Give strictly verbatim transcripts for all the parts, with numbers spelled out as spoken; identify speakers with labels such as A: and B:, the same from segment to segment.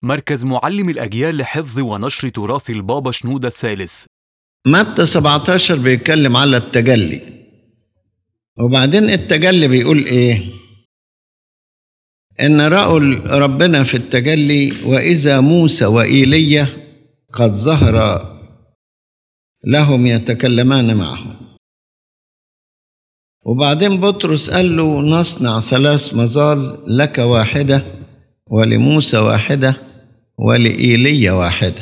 A: مركز معلم الأجيال لحفظ ونشر تراث البابا شنودة الثالث.
B: متى سبعة عشر بيتكلم على التجلي، وبعدين التجلي بيقول ايه؟ ان رأوا ربنا في التجلي وإذا موسى وإيليا قد ظهر لهم يتكلمان معه. وبعدين بطرس قال له نصنع ثلاث مظال، لك واحدة ولموسى واحدة ولإيليا واحدة.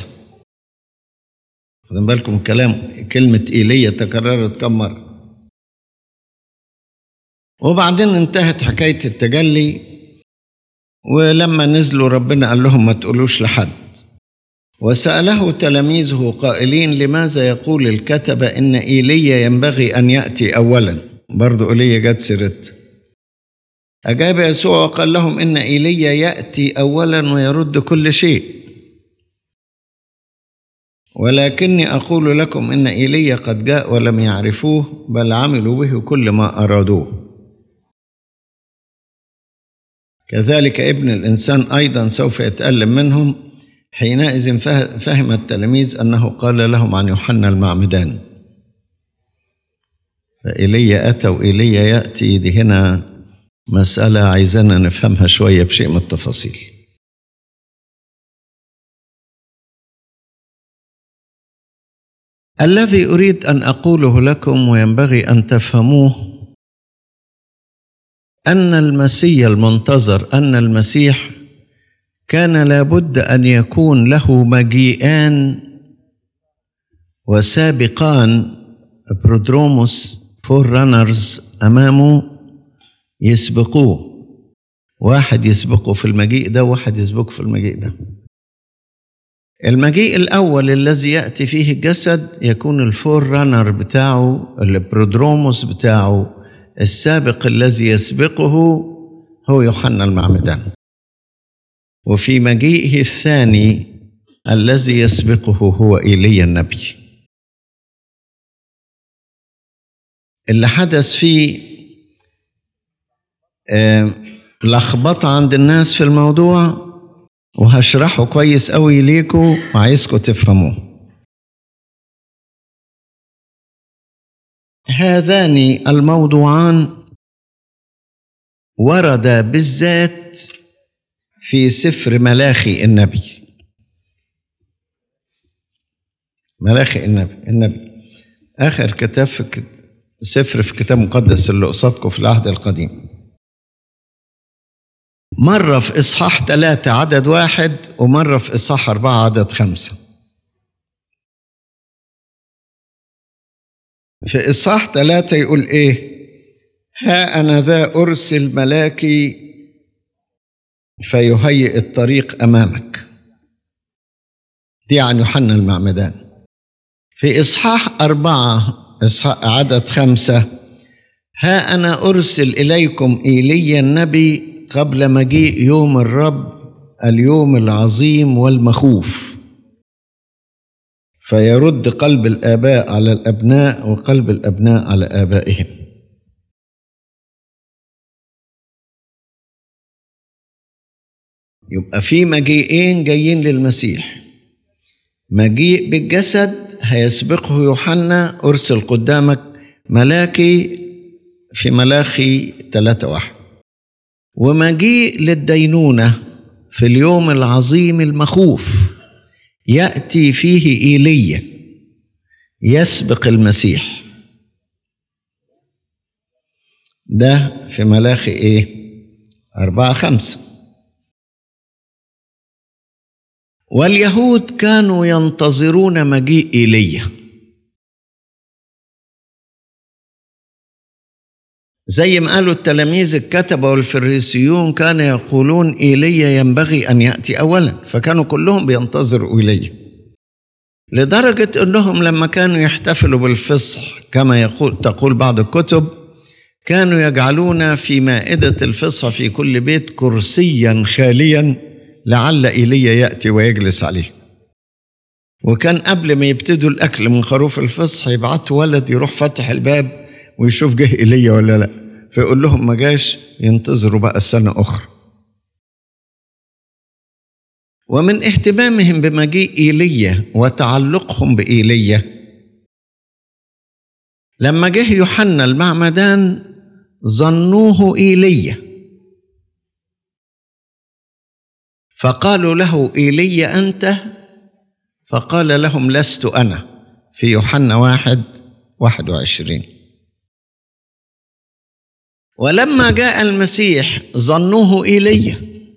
B: خدوا بالكم الكلام، كلمة إيليا تكررت كم مرة. وبعدين انتهت حكاية التجلي، ولما نزلوا ربنا قال لهم ما تقولوش لحد. وسأله تلاميذه قائلين لماذا يقول الكتبة إن إيليا ينبغي أن يأتي أولا؟ برضو إيليا جت سيرت. أجاب يسوع وقال لهم إن إيليا يأتي أولا ويرد كل شيء، ولكني أقول لكم إن إيليا قد جاء ولم يعرفوه، بل عملوا به كل ما أرادوه. كذلك ابن الإنسان أيضا سوف يتألم منهم. حينئذ فهم التلاميذ أنه قال لهم عن يوحنا المعمدان. فإيليا أتى وإيليا يأتي، دي هنا مسألة عايزانا نفهمها شوية بشيء من التفاصيل. الذي أريد أن أقوله لكم وينبغي أن تفهموه أن المسيح المنتظر، أن المسيح كان لابد أن يكون له مجيئان وسابقان، برودروموس، فور رانرز أمامه يسبقوه. واحد يسبقه في المجيء ده، واحد يسبقه في المجيء ده. المجيء الأول الذي يأتي فيه الجسد يكون الفور رانر بتاعه، البرودروموس بتاعه، السابق الذي يسبقه هو يوحنا المعمدان. وفي مجيئه الثاني الذي يسبقه هو إيليا النبي. اللي حدث فيه آه لخبطة عند الناس في الموضوع، وهشرحه كويس قوي ليكم وعايزكم تفهموه. هذان الموضوعان وردا بالذات في سفر ملاخي النبي. ملاخي النبي النبي آخر كتاب في سفر في كتاب مقدس اللي قصادكم في العهد القديم. مرة في إصحاح ثلاثة عدد واحد، ومرة في إصحاح أربعة عدد خمسة. في إصحاح ثلاثة يقول إيه؟ ها أنا ذا أرسل ملاكي فيهيئ الطريق أمامك. دي عن يوحنا المعمدان. في إصحاح أربعة عدد خمسة، ها أنا أرسل إليكم إيليا النبي قبل مجيء يوم الرب، اليوم العظيم والمخوف، فيرد قلب الآباء على الأبناء وقلب الأبناء على آبائهم. يبقى في مجيئين جايين للمسيح. مجيء بالجسد هيسبقه يوحنا أرسل قدامك ملاكي في ملاخي ثلاثة واحد، ومجيء للدينونة في اليوم العظيم المخوف يأتي فيه إيليا يسبق المسيح. ده في ملاخي إيه؟ أربعة خمسة. واليهود كانوا ينتظرون مجيء إيليا، زي ما قالوا التلاميذ الكتبة والفريسيون كانوا يقولون إيليا ينبغي أن يأتي أولا، فكانوا كلهم بينتظروا إيليا. لدرجة أنهم لما كانوا يحتفلوا بالفصح كما يقول تقول بعض الكتب، كانوا يجعلون في مائدة الفصح في كل بيت كرسيا خاليا لعل إيليا يأتي ويجلس عليه. وكان قبل ما يبتدوا الأكل من خروف الفصح يبعتوا ولد يروح فتح الباب ويشوف جه إيليا ولا لا، فيقول لهم ما جاش، ينتظروا بقى السنة أخرى. ومن اهتمامهم بمجيء إيليا وتعلقهم بإيليا، لما جه يوحنا المعمدان ظنوه إيليا، فقالوا له: إيليا أنت؟ فقال لهم: لست أنا، في يوحنا واحد واحد وعشرين. ولما جاء المسيح ظنوه إيليا،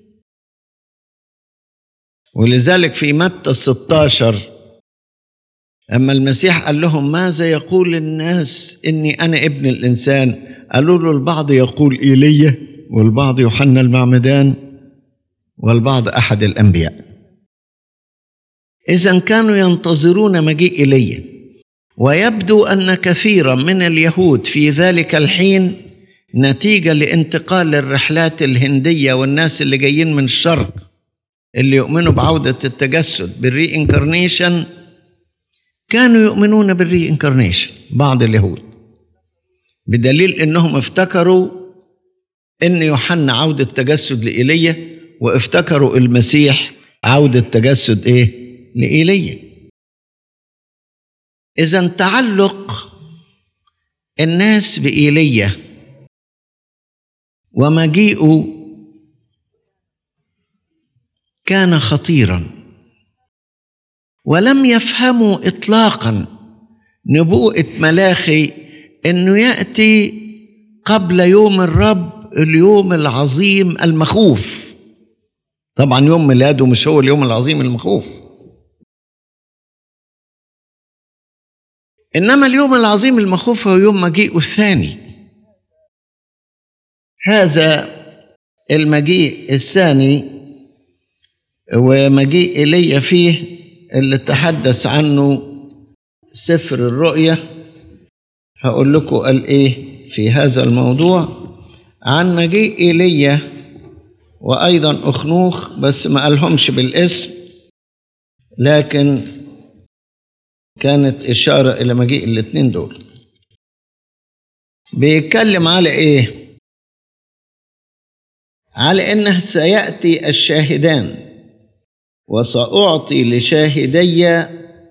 B: ولذلك في متى ستة عشر أما المسيح قال لهم: ماذا يقول الناس إني أنا ابن الإنسان؟ قالوا له: البعض يقول إيليا، والبعض يوحنا المعمدان، والبعض أحد الأنبياء. إذن كانوا ينتظرون مجيء إيليا، ويبدو أن كثيرا من اليهود في ذلك الحين نتيجة لانتقال الرحلات الهندية والناس اللي جايين من الشرق اللي يؤمنوا بعودة التجسد بالري انكارنيشن، كانوا يؤمنون بالري انكارنيشن بعض اليهود، بدليل انهم افتكروا ان يوحنا عودة تجسد لإيليا، وافتكروا المسيح عودة تجسد ايه؟ لإيليا. إذن تعلق الناس بإيليا ومجيئه كان خطيرا، ولم يفهموا إطلاقا نبوءة ملاخي إنه يأتي قبل يوم الرب، اليوم العظيم المخوف. طبعا يوم ميلاده مش هو اليوم العظيم المخوف، إنما اليوم العظيم المخوف هو يوم مجيئه الثاني. هذا المجيء الثاني ومجيء إيليا فيه اللي تحدث عنه سفر الرؤيا. هقول لكم قال إيه في هذا الموضوع عن مجيء إيليا وأيضا أخنوخ، بس ما قالهمش بالاسم، لكن كانت إشارة إلى مجيء الاثنين دول. بيتكلم على إيه؟ على إنه سيأتي الشاهدان وسأعطي لشاهدي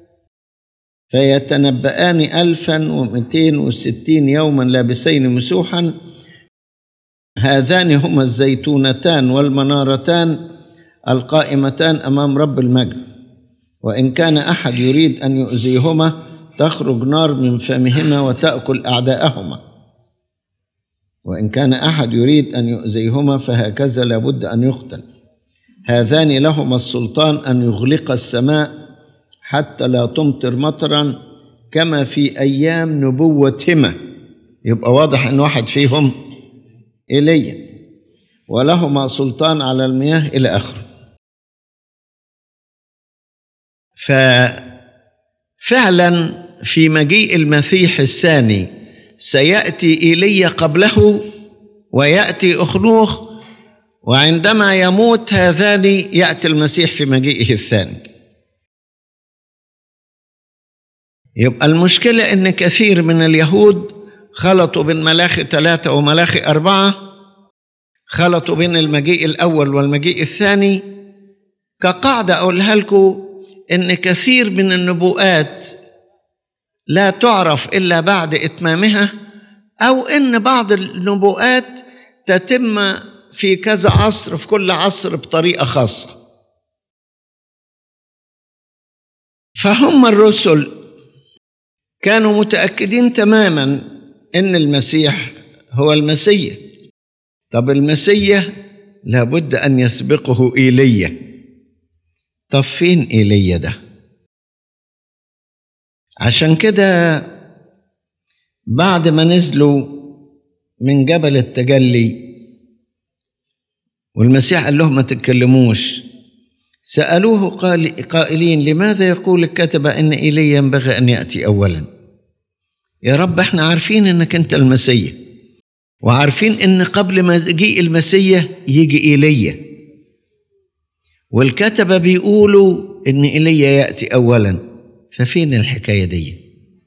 B: فيتنبأان ألفا ومئتين وستين يوما لابسين مسوحا، هذان هما الزيتونتان والمنارتان القائمتان أمام رب المجد، وإن كان أحد يريد أن يؤذيهما تخرج نار من فمهما وتأكل أعداءهما، وإن كان أحد يريد أن يؤذيهما فهكذا لابد أن يقتل. هذان لهما السلطان أن يغلق السماء حتى لا تمطر مطرا كما في أيام نبوتهما. يبقى واضح أن واحد فيهم إيليا. ولهما سلطان على المياه إلى آخره. ففعلا في مجيء المسيح الثاني سيأتي إيليا قبله ويأتي أخنوخ، وعندما يموت هذان يأتي المسيح في مجيئه الثاني. يبقى المشكلة إن كثير من اليهود خلطوا بين ملاخي ثلاثة وملاخي أربعة، خلطوا بين المجيء الأول والمجيء الثاني. كقاعدة أقولها لكم إن كثير من النبوءات لا تعرف إلا بعد إتمامها، أو إن بعض النبوءات تتم في كذا عصر، في كل عصر بطريقة خاصة. فهم الرسل كانوا متأكدين تماما إن المسيح هو المسيح. طب المسيح لابد أن يسبقه إيليا. طب فين إيليا ده؟ عشان كده بعد ما نزلوا من جبل التجلي والمسيح قال لهم ما تتكلموش، سألوه قائلين: لماذا يقول الكتبة إن إيليا ينبغي أن يأتي أولا؟ يا رب احنا عارفين إنك أنت المسيح، وعارفين إن قبل ما يجي المسيح يجي إيليا، والكتبة بيقولوا إن إيليا يأتي أولا، ففين الحكاية دي؟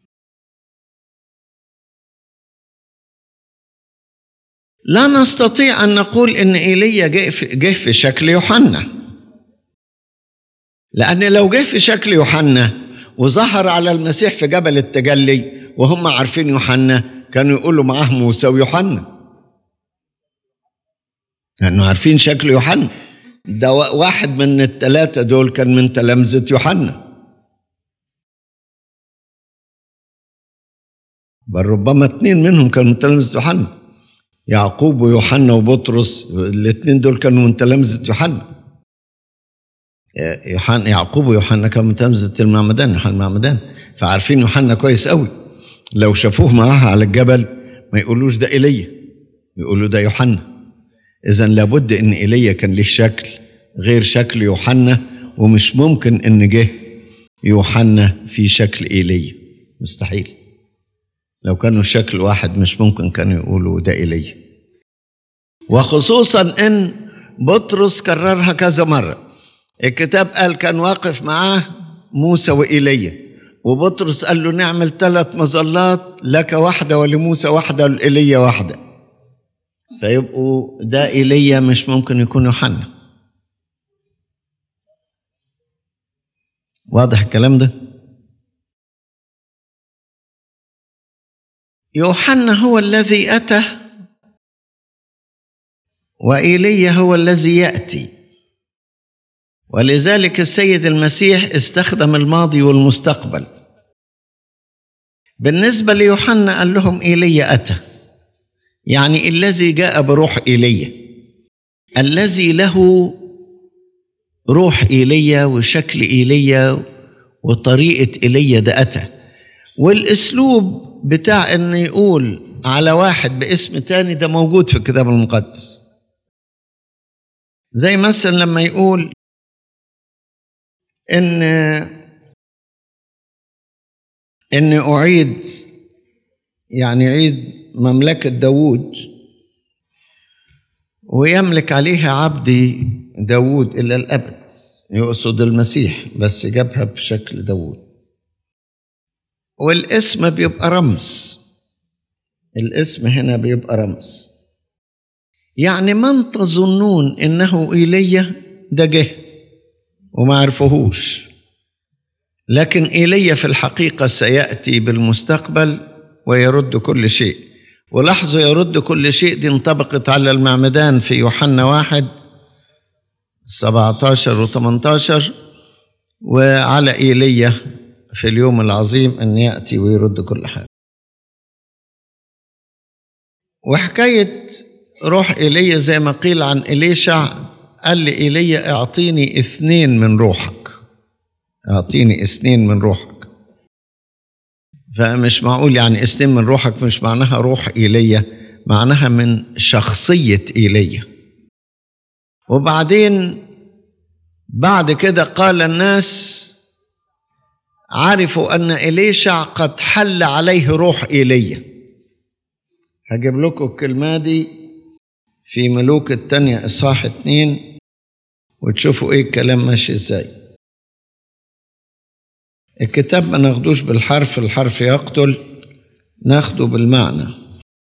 B: لا نستطيع أن نقول إن إيليا جه في شكل يوحنا، لأن لو جه في شكل يوحنا وظهر على المسيح في جبل التجلي وهم عارفين يوحنا كانوا يقولوا معاه موسى ويوحنا، لأنه عارفين شكل يوحنا. ده واحد من الثلاثة دول كان من تلامذة يوحنا، بل ربما اثنين منهم كانوا من تلامذة يوحنا، يعقوب ويوحنا وبطرس، الاثنين دول كانوا من تلامذة يوحنا. يوحنا يعقوب ويوحنا كانوا من تلامذة المعمدان، يوحنا المعمدان، فعارفين يوحنا كويس قوي. لو شافوه معاها على الجبل ما يقولوش ده ايليا، يقولوا ده يوحنا. إذا لابد ان ايليا كان له شكل غير شكل يوحنا، ومش ممكن ان جه يوحنا في شكل ايليا، مستحيل. لو كانوا شكل واحد مش ممكن كانوا يقولوا ده ايليا. وخصوصا ان بطرس كررها كذا مرة. الكتاب قال كان واقف معاه موسى وإيليا، وبطرس قال له نعمل ثلاث مظلات، لك واحدة ولموسى واحدة ولإيليا واحدة، فيبقوا ده إيليا مش ممكن يكون يوحنا. واضح الكلام ده؟ يوحنا هو الذي أتى، وإيليا هو الذي يأتي. ولذلك السيد المسيح استخدم الماضي والمستقبل. بالنسبة ليوحنا قال لهم إيليا أتى، يعني الذي جاء بروح إيليا، الذي له روح إيليا وشكل إيليا وطريقة إيليا ده أتى. والأسلوب بتاع أن يقول على واحد باسم تاني ده موجود في الكتاب المقدس. زي مثلا لما يقول إن إن أعيد، يعني عيد مملكة داود ويملك عليها عبدي داود إلى الأبد، يقصد المسيح بس جابها بشكل داود. والاسم بيبقى رمز، الاسم هنا بيبقى رمز، يعني من تظنون إنه إيليا ده جه وما عرفوهوش، لكن إيليا في الحقيقة سيأتي بالمستقبل ويرد كل شيء. ولاحظوا يرد كل شيء دي انطبقت على المعمدان في يوحنا واحد سبعة عشر و ثمانية عشر، وعلى إيليا في اليوم العظيم أن يأتي ويرد كل حاجة. وحكاية روح إيليا زي ما قيل عن إليشع، قال لي إيليا اعطيني اثنين من روحك، اعطيني اثنين من روحك. فمش معقول يعني اثنين من روحك مش معناها روح إيليا، معناها من شخصية إيليا. وبعدين بعد كده قال الناس عرفوا أن إليشع قد حل عليه روح إيليا. هجيب لكم الكلمة دي في ملوك الثانية إصحاح اتنين وتشوفوا إيه الكلام ماشي إزاي. الكتاب ما ناخدوش بالحرف، الحرف يقتل، ناخده بالمعنى.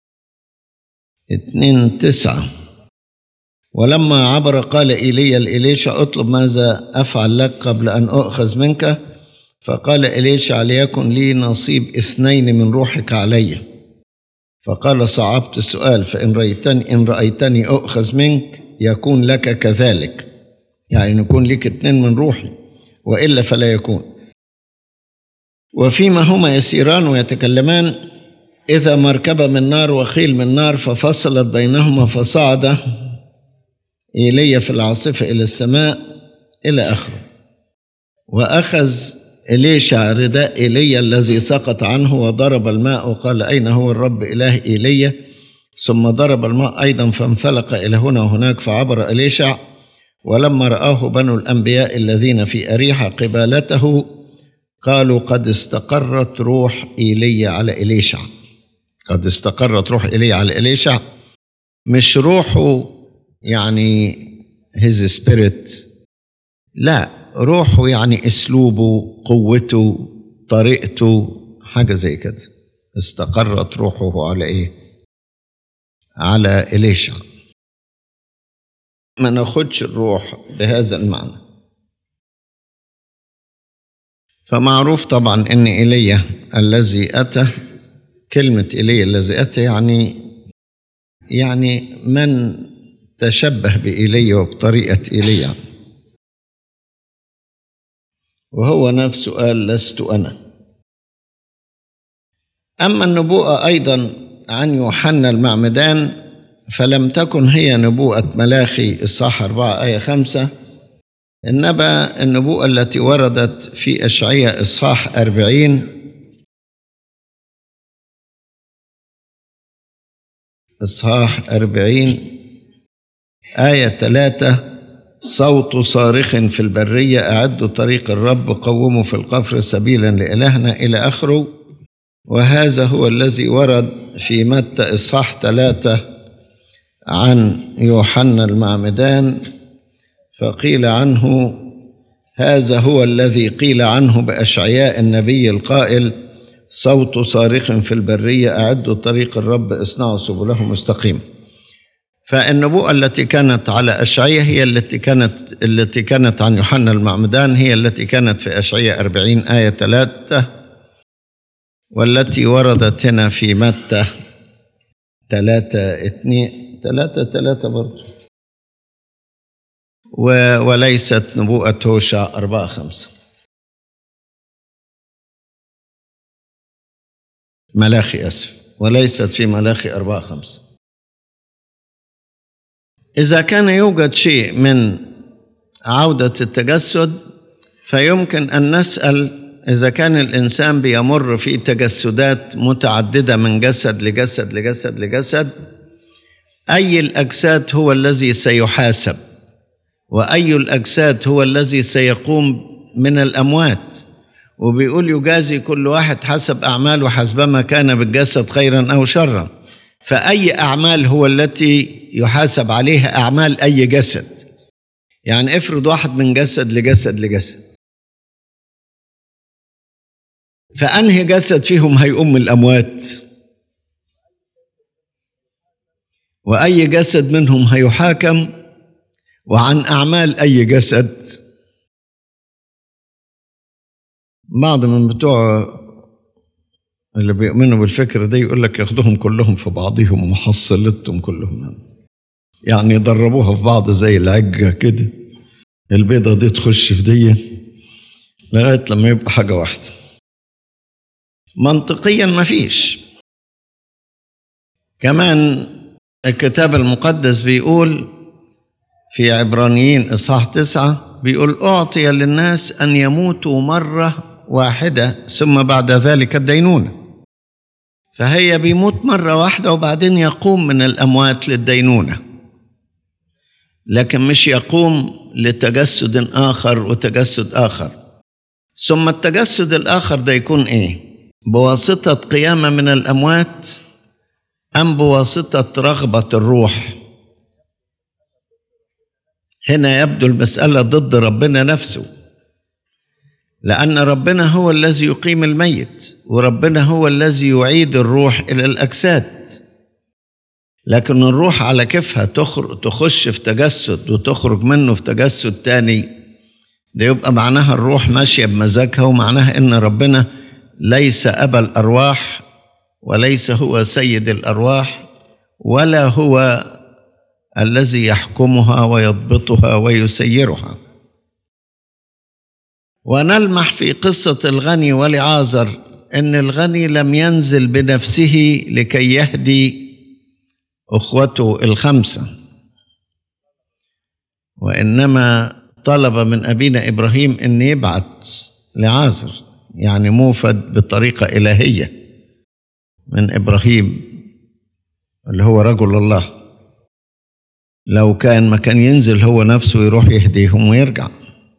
B: اتنين تسعة. ولما عبر قال إيليا لإليشع اطلب ماذا أفعل لك قبل أن أؤخذ منك، فقال إليشع ليكن لي نصيب اثنين من روحك علي. فقال صعبت السؤال، فإن رأيتني إن رأيتني أؤخذ منك يكون لك كذلك، يعني يكون لك اثنين من روحي، وإلا فلا يكون. وفيما هما يسيران ويتكلمان إذا مركبة من نار وخيل من نار ففصلت بينهما، فصعد إيليا في العاصفة إلى السماء إلى آخره. وأخذ إليشع رداء إيليا الذي سقط عنه وضرب الماء وقال أين هو الرب إله إيليا؟ ثم ضرب الماء أيضا فانفلق إلى هنا وهناك، فعبر إليشع. ولما رآه بنو الأنبياء الذين في أريحة قبالته قالوا قد استقرت روح إيليا على إليشع. قد استقرت روح إيليا على إليشع، مش روحه يعني his spirit، لا، روحه يعني أسلوبه، قوته، طريقته، حاجة زي كده. استقرت روحه على إيه؟ على إليشع. ما ناخدش الروح بهذا المعنى. فمعروف طبعا ان ايليا الذي اتى، كلمة ايليا الذي اتى يعني يعني من تشبه بإيليا وبطريقة إيليا، وهو نفسه قال لست أنا. أما النبوءة أيضا عن يوحنا المعمدان فلم تكن هي نبوءة ملاخي إصحاح أربعة آية خمسة، إنما النبوءة التي وردت في أشعياء إصحاح أربعين إصحاح أربعين آية ثلاثة: صوت صارخ في البرية أعدوا طريق الرب قوموا في القفر سبيلا لإلهنا إلى آخره. وهذا هو الذي ورد في متى إصحاح ثلاثة عن يوحنا المعمدان، فقيل عنه هذا هو الذي قيل عنه بأشعياء النبي القائل صوت صارخ في البرية أعدوا طريق الرب اصنعوا سبله مستقيم. فالنبوءة التي كانت على أشعياء هي التي كانت التي كانت عن يوحنا المعمدان هي التي كانت في أشعياء أربعين آية ثلاثة، والتي وردت هنا في متى ثلاثة اثنين ثلاثة ثلاثة برضه، وليست نبوءة هوشع أربعة خمسة. ملاخي أسف، وليست في ملاخي أربعة خمسة. إذا كان يوجد شيء من عودة التجسد فيمكن أن نسأل إذا كان الإنسان بيمر في تجسدات متعددة من جسد لجسد لجسد لجسد، أي الأجساد هو الذي سيحاسب، وأي الأجساد هو الذي سيقوم من الأموات. وبيقول يجازي كل واحد حسب أعماله حسبما كان بالجسد خيرا أو شرا. فأي أعمال هو التي يحاسب عليها؟ أعمال أي جسد. يعني افرض واحد من جسد لجسد لجسد، فأنهي جسد فيهم هيقوم من الأموات؟ وأي جسد منهم هيحاكم؟ وعن أعمال أي جسد؟ بعض من بتوع اللي بيؤمنوا بالفكر ده يقول لك ياخدوهم كلهم في بعضهم ومحصلتهم كلهم، يعني يدربوها في بعض زي العجة كده، البيضة دي تخش في دي لغاية لما يبقى حاجة واحدة. منطقيا ما فيش. كمان الكتاب المقدس بيقول في عبرانيين إصحاح تسعة بيقول أعطي للناس أن يموتوا مرة واحدة ثم بعد ذلك الدينونة. فهي بيموت مرة واحدة وبعدين يقوم من الأموات للدينونة، لكن مش يقوم لتجسد آخر وتجسد آخر. ثم التجسد الآخر ده يكون إيه؟ بواسطة قيامة من الأموات أم بواسطة رغبة الروح؟ هنا يبدو المسألة ضد ربنا نفسه، لأن ربنا هو الذي يقيم الميت، وربنا هو الذي يعيد الروح إلى الأجساد. لكن الروح على كيفها تخش في تجسد وتخرج منه في تجسد تاني، ده يبقى معناها الروح ماشية بمزاجها، ومعناها إن ربنا ليس أبا الأرواح، وليس هو سيد الأرواح، ولا هو الذي يحكمها ويضبطها ويسيرها. ونلمح في قصة الغني ولعازر أن الغني لم ينزل بنفسه لكي يهدي أخوته الخمسة، وإنما طلب من أبينا إبراهيم أن يبعث لعازر، يعني موفد بطريقة إلهية من إبراهيم اللي هو رجل الله. لو كان ما كان ينزل هو نفسه يروح يهديهم ويرجع.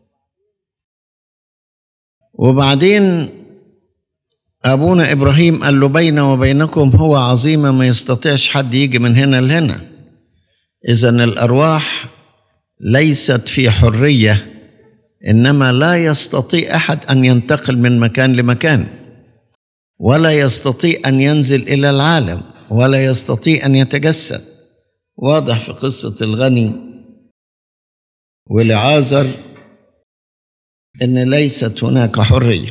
B: وبعدين أبونا إبراهيم قال له بيني وبينكم هو عظيمة ما يستطيعش حد يجي من هنا لهنا. إذن الأرواح ليست في حرية، إنما لا يستطيع أحد أن ينتقل من مكان لمكان، ولا يستطيع أن ينزل إلى العالم، ولا يستطيع أن يتجسد. واضح في قصة الغني ولعازر إن ليست هناك حرية.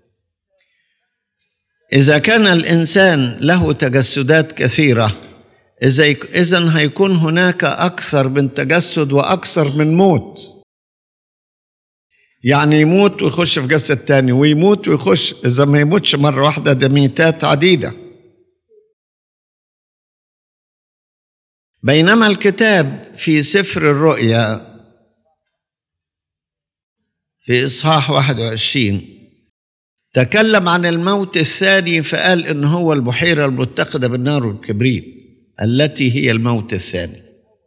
B: إذا كان الإنسان له تجسدات كثيرة، إذن هيكون هناك أكثر من تجسد وأكثر من موت. يعني يموت ويخش في جسد تاني ويموت ويخش، إذا ما يموتش مرة واحدة ده ميتات عديدة. بينما الكتاب في سفر الرؤيا في إصحاح واحد وعشرين تكلم عن الموت الثاني، فقال إن هو البحيرة المتقدة بالنار والكبريت التي هي الموت الثاني.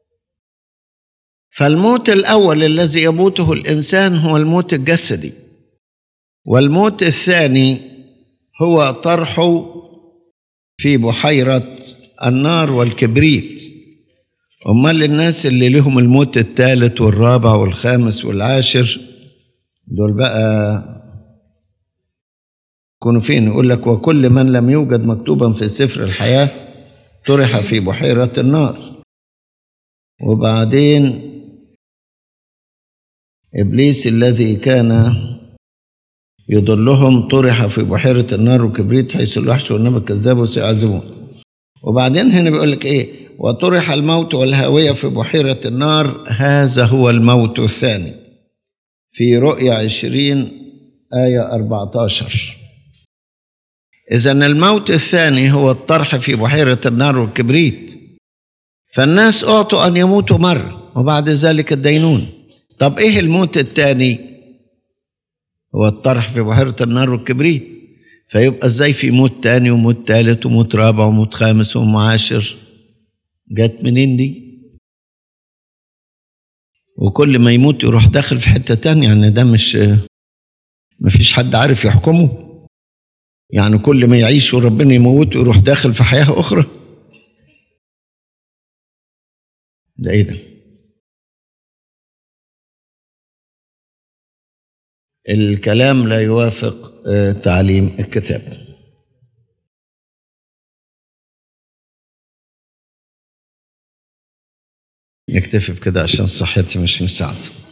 B: فالموت الأول الذي يموته الإنسان هو الموت الجسدي، والموت الثاني هو طرحه في بحيرة النار والكبريت. أمال الناس اللي لهم الموت الثالث والرابع والخامس والعاشر دول بقى يكونوا فين؟ يقول لك وكل من لم يوجد مكتوبا في سفر الحياة طرح في بحيرة النار. وبعدين إبليس الذي كان يضلهم طرح في بحيرة النار وكبريت حيث الوحش والنبي الكذاب وسيعذبون. وبعدين هنا بيقول لك إيه؟ وطرح الموت والهاوية في بحيرة النار، هذا هو الموت الثاني في رؤيا عشرين آية أربعة عشر. إذن الموت الثاني هو الطرح في بحيرة النار والكبريت. فالناس أعطوا أن يموتوا مرة وبعد ذلك الدينون. طب إيه الموت الثاني؟ هو الطرح في بحيرة النار والكبريت. فيبقى إزاي في موت تاني وموت ثالث وموت رابع وموت خامس وموت عاشر؟ جت منين دي؟ وكل ما يموت يروح داخل في حتة تانية، يعني ده مش مفيش حد عارف يحكمه. يعني كل ما يعيش وربنا يموت ويروح داخل في حياة أخرى، ده إيه ده؟ الكلام لا يوافق تعليم الكتاب. نكتفي بكده عشان صحتي مش مساعدة.